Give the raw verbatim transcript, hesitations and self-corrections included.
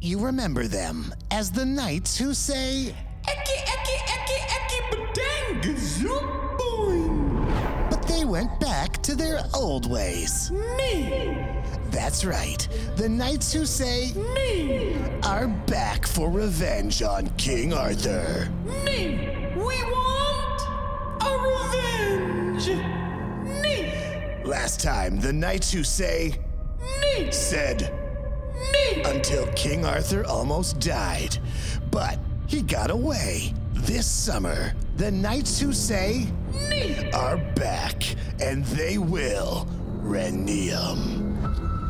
You remember them as the knights who say, Eki, eki, eki, eki, badanga, zoom, boing. but they went back to their old ways. Me, That's right. The knights who say me, are back for revenge on King Arthur. me. We want a revenge. Me, Last time, the knights who say me, said me. until King Arthur almost died. But he got away. This summer, the knights who say Me. are back, and they will renew 'em.